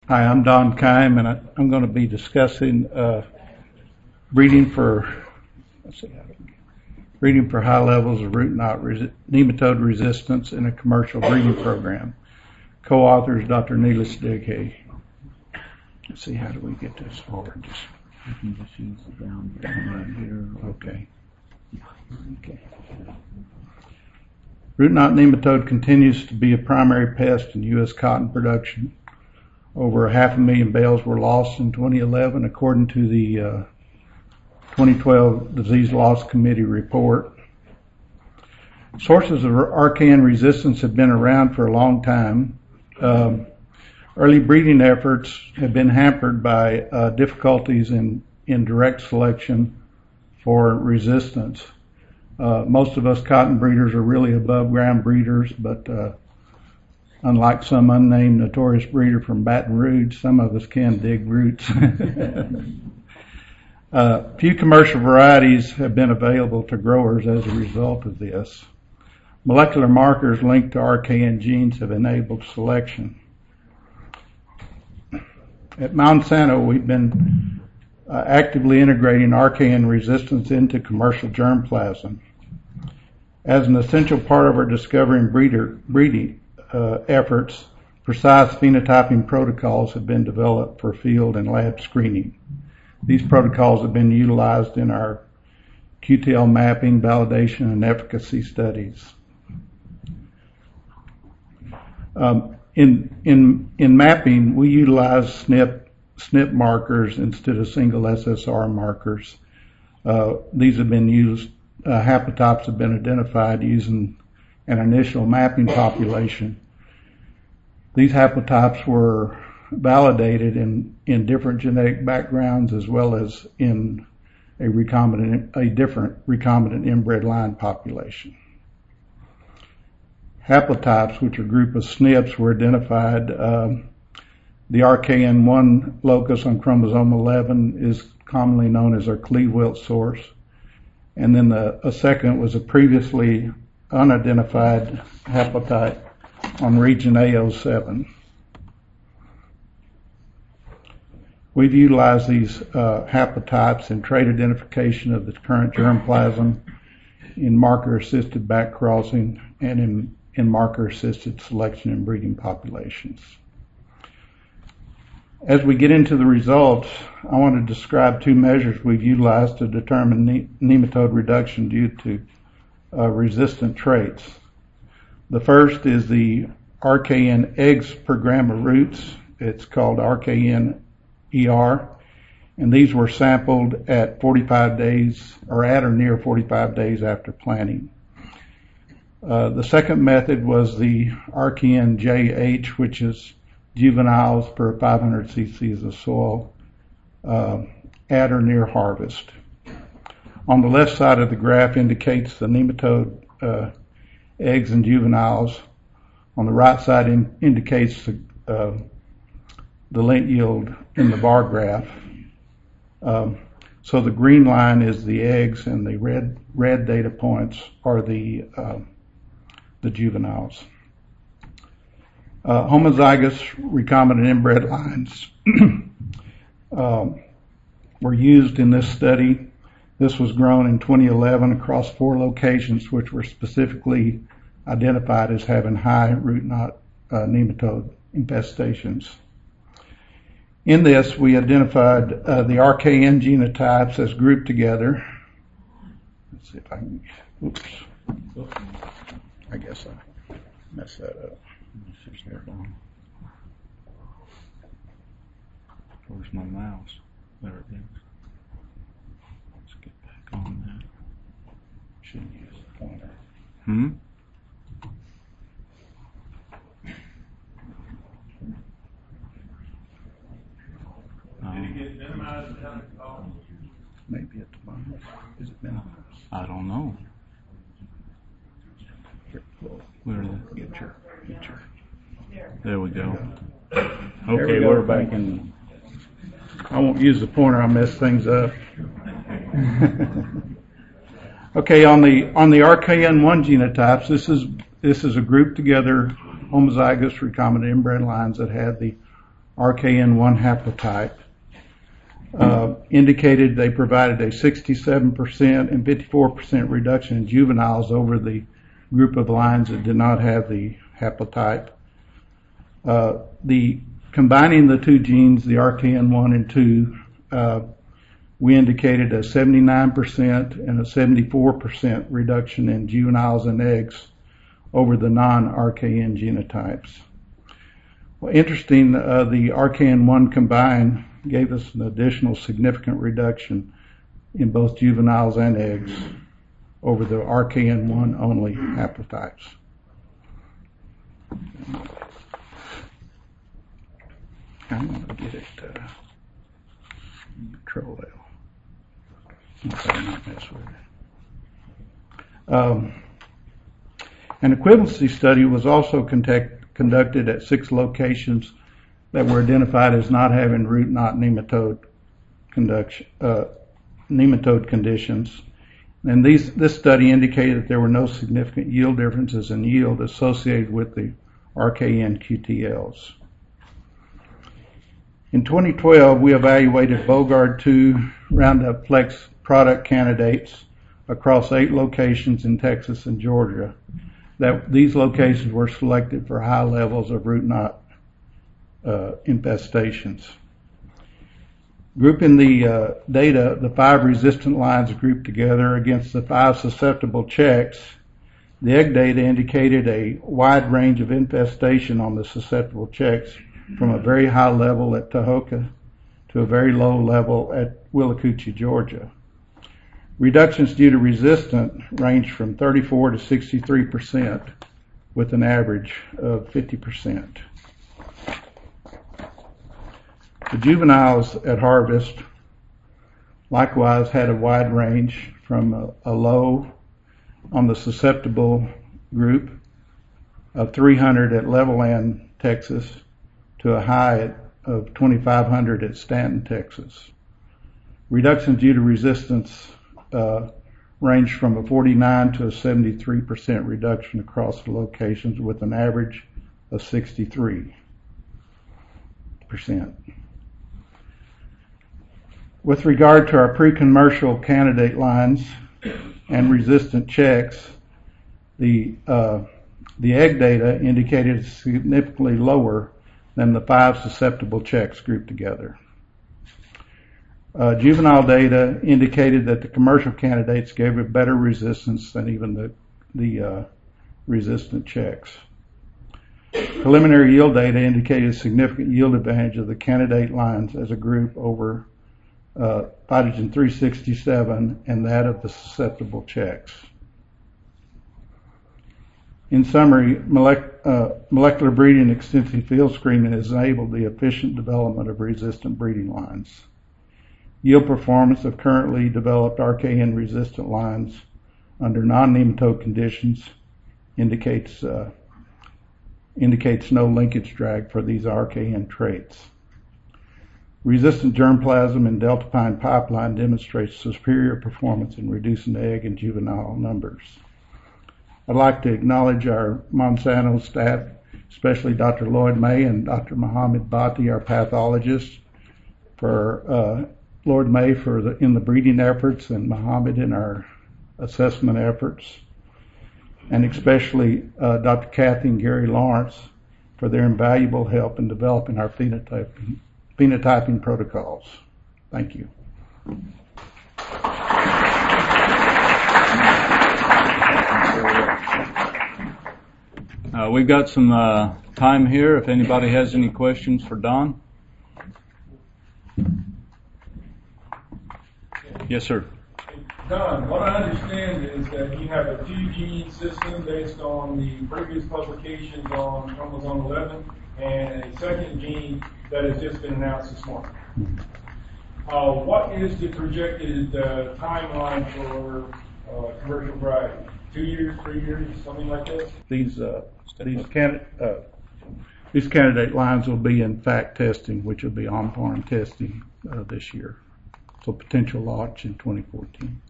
Hi, I'm Don Keim, and I'm going to be discussing breeding for high levels of root knot nematode resistance in a commercial breeding program. Co-authors Dr. Neelis Dighe. Let's see, how do we get this forward? You can just use the down right here. Okay. Root knot nematode continues to be a primary pest in U.S. cotton production. Over 500,000 bales were lost in 2011, according to the 2012 Disease Loss Committee report. Sources of Archaean resistance have been around for a long time. Early breeding efforts have been hampered by difficulties in direct selection for resistance. Most of us cotton breeders are really above ground breeders, but unlike some unnamed notorious breeder from Baton Rouge, some of us can dig roots. Few commercial varieties have been available to growers as a result of this. Molecular markers linked to Archaean genes have enabled selection. At Monsanto, we've been actively integrating Archaean resistance into commercial germplasm. As an essential part of our discovery and breeding efforts, precise phenotyping protocols have been developed for field and lab screening. These protocols have been utilized in our QTL mapping, validation, and efficacy studies. In mapping, we utilize SNP markers instead of single SSR markers. These have been used. Haplotypes have been identified using an initial mapping population. These haplotypes were validated in different genetic backgrounds as well as in a different recombinant inbred line population. Haplotypes, which are a group of SNPs, were identified. The RKN1 locus on chromosome 11 is commonly known as our Cleve-Wilt source. And then a second was a previously unidentified haplotype on region A07. We've utilized these haplotypes in trait identification of the current germplasm, in marker-assisted backcrossing, and in marker-assisted selection and breeding populations. As we get into the results, I want to describe two measures we've utilized to determine nematode reduction due to resistant traits. The first is the Archaean eggs per gram of roots. It's called Archaean ER, and these were sampled at 45 days or at or near 45 days after planting. The second method was the Archaean JH, which is juveniles per 500 cc's of soil at or near harvest. On the left side of the graph indicates the nematode eggs and juveniles. On the right side indicates the lint yield in the bar graph. So the green line is the eggs, and the red data points are the juveniles. Homozygous recombinant inbred lines were used in this study. This was grown in 2011 across 4 locations, which were specifically identified as having high root knot nematode infestations. In this, we identified the RKN genotypes as grouped together. Let's see if I can, oops. I guess I messed that up. Where's my mouse? There it is. Let's get back on that. Shouldn't use the pointer. Did it get minimized down at all? Maybe at the bottom. Is it minimized? I don't know. Where is it? Get your. There we go. Okay, we're back in. I won't use the pointer. I'll mess things up. Okay, on the RKN1 genotypes, this is a grouped together homozygous recombinant inbred lines that had the RKN1 haplotype, indicated they provided a 67% and 54% reduction in juveniles over the group of lines that did not have the haplotype. Combining the two genes, the RKN1 and 2, we indicated a 79% and a 74% reduction in juveniles and eggs over the non-RKN genotypes. Well, interesting, the RKN1 combined gave us an additional significant reduction in both juveniles and eggs over the RKN1 only haplotypes. I'm going to get it control L. Okay, not mess with it. An equivalency study was also conducted at 6 locations that were identified as not having root knot nematode conditions. And this study indicated that there were no significant yield differences in yield associated with the RKN QTLs. In 2012, we evaluated Bogard 2 Roundup Flex product candidates across 8 locations in Texas and Georgia. These locations were selected for high levels of root knot infestations. Grouping the data, the 5 resistant lines grouped together against the 5 susceptible checks, the egg data indicated a wide range of infestation on the susceptible checks, from a very high level at Tahoka to a very low level at Willacoochee, Georgia. Reductions due to resistant range from 34 to 63%, with an average of 50%. The juveniles at harvest likewise had a wide range from a low on the susceptible group of 300 at Levelland, Texas, to a high of 2,500 at Stanton, Texas. Reductions due to resistance ranged from a 49 to a 73% reduction across the locations, with an average of 63%. With regard to our pre-commercial candidate lines and resistant checks, the egg data indicated significantly lower than the 5 susceptible checks grouped together. Juvenile data indicated that the commercial candidates gave a better resistance than even the resistant checks. Preliminary yield data indicated a significant yield advantage of the candidate lines as a group over Phytogen 367 and that of the susceptible checks. In summary, molecular breeding and extensive field screening has enabled the efficient development of resistant breeding lines. Yield performance of currently developed RKN resistant lines under non-nematode conditions indicates no linkage drag for these RKN traits. Resistant germplasm in Delta Pine pipeline demonstrates superior performance in reducing egg and juvenile numbers. I'd like to acknowledge our Monsanto staff, especially Dr. Lloyd May and Dr. Mohammed Bhatti, our pathologist, for Lloyd May in the breeding efforts and Mohammed in our assessment efforts, and especially Dr. Kathy and Gary Lawrence for their invaluable help in developing our phenotyping protocols. Thank you. We've got some time here if anybody has any questions for Don. Yes, sir. Don, what I understand is that you have a 2-gene system based on the previous publications on chromosome 11 and a second gene that has just been announced this morning. What is the projected timeline for commercial variety? 2 years, 3 years, something like this? These candidate lines will be in fact testing, which will be on-farm testing this year. So potential launch in 2014.